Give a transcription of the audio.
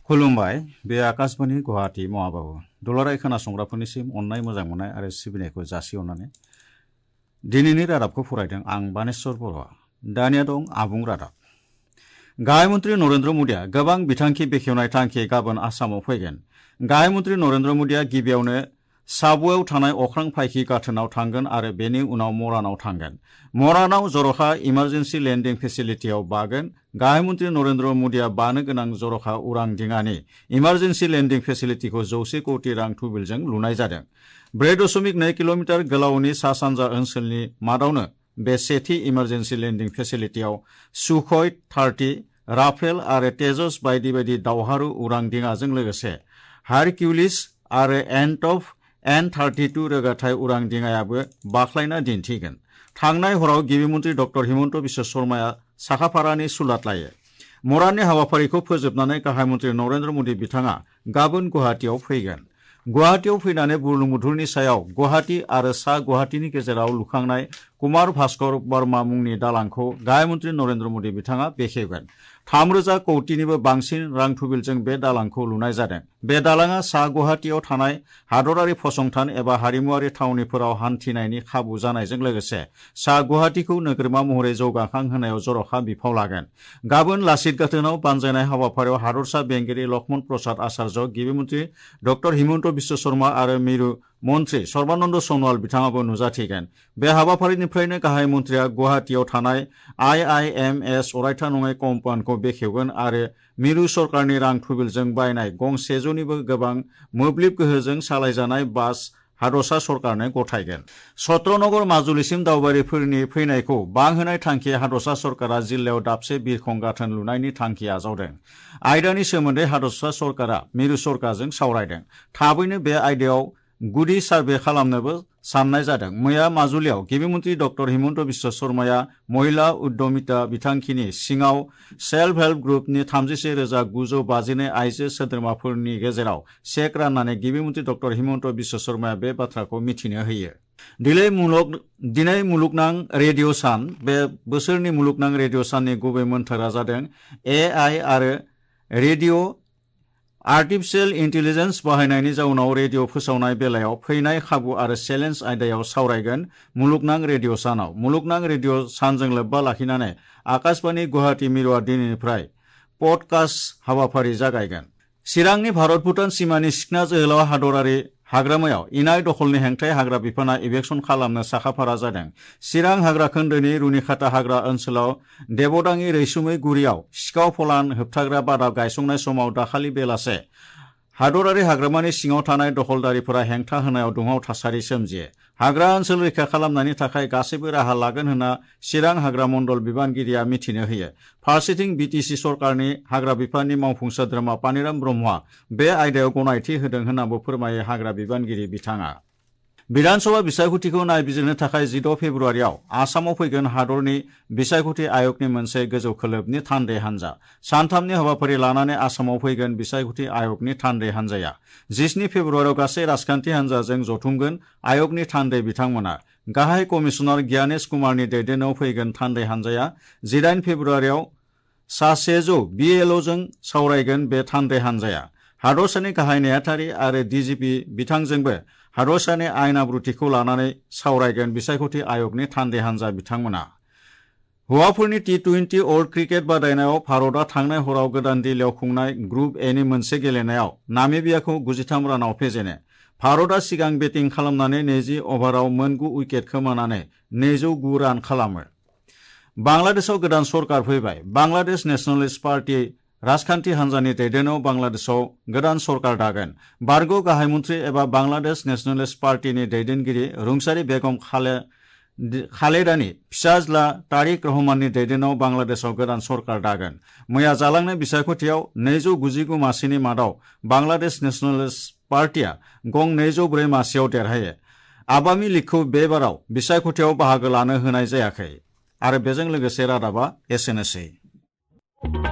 खुलुमबाय बे आकाशबाणी गुवाहाटी महाबाबु दुलाराय खोनासंग्राफोरनिसिम अननाय मोजां मोननाय आरो सिबिनायखौ जासिहरनानै दिनैनि रादाबखौ फरायदों आं बानेश्वर बर'आ। दानिया दं आबुं रादाब। गाहाय मन्त्रि नरेन्द्र मदिया गोबां बिथांखि बेखेवनाय थांखि गाबोन आसामाव फैगोन। गाहाय मन्त्रि नरेन्द्र मदिया गिबियावनो साबुआव थानाय अख्रां फाइखि गाथोनाव थांगोन आरो बेनि उनाव मरानाव थांगोन। मरानाव जर'खा इमारजेन्सि लेन्डिं फेसिलिटियाव बागोन। गाहाय मन्त्रि नरेन्द्र मदिया बानो गोनां जर'खा उरां दिङानि इमारजेन्सि लेन्डिं फेसिलिटिखौ 100 कौटि रां थुबिलजों लुनाय जादों। 4.2 किल'मिटार गोलावनि सा सानजा ओनसोलनि मादावनो बे सेथि इमारजेन्सि लेन्डिं फेसिलिटियाव सुखय 30, राफेल आरो तेजस बायदि बायदि दावहारु उरां दिङाजों लोगोसे हारकिउलिस आरो एनटफ N-32 रोगाथाय उरां दिङायाबो बाख्लायना दिन्थिगोन। थांनाय हराव गिबि मन्त्रि डक्टर हिमन्त बिश्व शर्माया साखाफारानि सुलाद लायो। मराननि हाबाफारिखौ फोजोबनानै गाहाय मन्त्रि नरेन्द्र मदि बिथाङा गाबोन गुवाहाटीयाव फैगोन। गुवाहाटीयाव फैनानै बुरलुंबुथुरनि सायाव गुवाहाटी आरो सा गुवाहाटीनि गेजेराव लुखांनाय कुमार भास्कर बर्मा मुंनि दालांखौ गाहाय मन्त्रि नरेन्द्र मदि बिथाङा बेखेवगोन। 3,000 कौटिनिबो बांसिन रां थुबिलजों बे दालांखौ लुनाय जादों। बे दालाङा सा गुवाहाटीयाव थानाय हादरारि फसंथान एबा हारिमुआरि थावनिफोराव हान्थिनायनि खाबु जानायजों लोगोसे सा गुवाहाटीखौ नोगोरमा महरै जौगाखांहोनायाव जर'खा बिफाव लागोन। गाबोन लाचित गाथोनाव बानजायनाय हाबाफारियाव हादरसा बेंगिरि लक्ष्मण प्रसाद आचार्य, गिबि मन्त्रि डक्टर हिमन्त बिश्व शर्मा आरो मिरु मन्त्रि सर्बानन्द सनवाल बिथाङाबो नुजाथिगोन। बे हाबाफारिनिफ्रायनो गाहाय मन्त्रिया गुवाहाटीयाव थानाय IIMS अरायथा नङै कम्पाउन्डखौ बेखेवगोन आरो मिरु सरकारनि रां थुबिलजों बायनाय गं 100निबो गोबां मोब्लिब गोहोजों सालायजानाय बास हादरसा सरकारनो गथायगोन। सत्रनगर माजुलिसिम दावबायारिफोरनि फैनायखौ बांहोनाय थांखि हादरसा सरकारा जिल्लायाव दाबसे बिरखं गाथोन लुनायनि थांखि आजावदों। आयदानि सोमोन्दै हादरसा सरकारा मिरु सरकारजों सावरायदों। थाबैनो बे आयदायाव गुदि सार्भे खालामनोबो साननाय जादों। मैया माजुलियाव गिबि मन्त्रि डक्टर हिमन्त बिश्व शर्माया महिला उद्यमिता बिथांखिनि सिङाव सेल्फ हेल्प ग्रुपनि 31,952 आइजो सोद्रोमाफोरनि गेजेराव चेक राननानै गिबि मन्त्रि डक्टर हिमन्त बिश्व शर्माया बे बाथ्राखौ मिथिनो होयो। दिनै मुलुगनां रेडिअ सान। बे बोसोरनि मुलुगनां रेडिअ साननि गुबै मोन्थोरा जादों AI आरो रेडिअ आर्टिफिशियेल इन्टेलिजेन्स बाहायनायनि जाउनाव रेडिअ फोसावनाय बेलायाव फैनाय खाबु आरो चेलेन्ज आयदायाव सावरायगोन। मुलुगनां रेडिअ सानाव मुलुगनां रेडिअ सानजों लोब्बा लाखिनानै आकाशबाणी गुवाहाटी मिरुआ दिनैनिफ्राय पडकास्ट हाबाफारि जागायगोन। चिरांनि भारत भुटान सिमानि सिखना जोहोलाव हादरारि हाग्रामायाव इनाय दखलनि हेंथायै हाग्रा बिफाना इभेक्सन खालामनो साखाफारा जादों। चिरां हाग्रा खोन्दोनि रुनिखाता हाग्रा ओनसोलाव देबदाङि रैसुमै गुरियाव सिखाव फलान होबथाग्रा बादा गायसंनाय समाव दाखालि बेलासे हादरारि हाग्रामानि सिङाव थानाय दखलदारिफोरा हेंथा होनायाव दुंहाव थासारि सोमजियो। हाग्रा ओनसोल रैखा खालामनायनि थाखाय गासैबो राहा लागोन होनना चिरां हाग्रा मण्डल बिबानगिरिया मिथिनो होयो। फारसेथिं BTC सरकारनि हाग्रा बिफाननि मावफुं सोद्रोमा पानिराम ब्रह्मआ बे आयदायाव गनायथि होदों होन्नाबो फोरमायो हाग्रा बिबानगिरि बिथाङा। विधानसभा बिसायख'थिखौ नायबिजिरनो थाखाय 16 फेब्रुआरियाव आसामाव फैगोन हादरनि बिसायख'थि आय'गनि मोनसे गोजौ खोलोबनि थान्दै हान्जा। सानथामनि हाबाफारि लानानै आसामाव फैगोन बिसायख'थि आय'गनि थान्दै हान्जाया। 17 फेब्रुआरियाव गासै राजखान्थि हान्जाजों जथुमगोन आय'गनि थान्दै बिथांमोना। गाहाय कमिसनार ज्ञानेश कुमारनि दैदेननायाव फैगोन थान्दै हान्जाया। 18 फेब्रुआरियाव सा 100 BLOजों सावरायगोन बे थान्दै हान्जाया। हादरसानि गाहाय नेहाथारि आरो DGP बिथांजोंबो हादरसानि आयेन आब्रुथिखौ लानानै सावरायगोन बिसायख'थि आय'गनि थान्दै हान्जा बिथांमोना। हौवाफोरनि T20 वर्ल्ड क्रिकेट बादायनायाव भारतआ थांनाय हराव गोदान दिल्लीयाव खुंनाय ग्रुप एनि मोनसे गेलेनायाव नामिबियाखौ 93 रानाव फेजेनो। भारतआ सिगां बेटिं खालामनानै 20 अभाराव मोन 9 उइकेट खोमानानै 209 रान खालामो। बांलादेशआव गोदान सरकार फैबाय। बांलादेश नेशनेलिस्ट पार्टी राजखान्थि हान्जानि दैदेननायाव बांलादेशआव गोदान सरकार दागोन। बारग' गाहाय मन्त्रि एबा बांलादेश नेशनेलिस्ट पार्टीनि दैदेनगिरि रुंसारि बेगम खालेदानि फिसाज्ला तारिक रहमाननि दैदेननायाव बांलादेशआव गोदान सरकार दागोन। मैया जालांनाय बिसायख'थियाव 299 मासिनि मादाव बांलादेश नेशनेलिस्ट पार्टीआ गं 204 मासियाव देरहायो। आवामि लीगखौ बे बाराव बिसायख'थियाव बाहागो लानो होनाय जायाखै। आरो बेजों लोगोसे रादाबा एसेनोसै।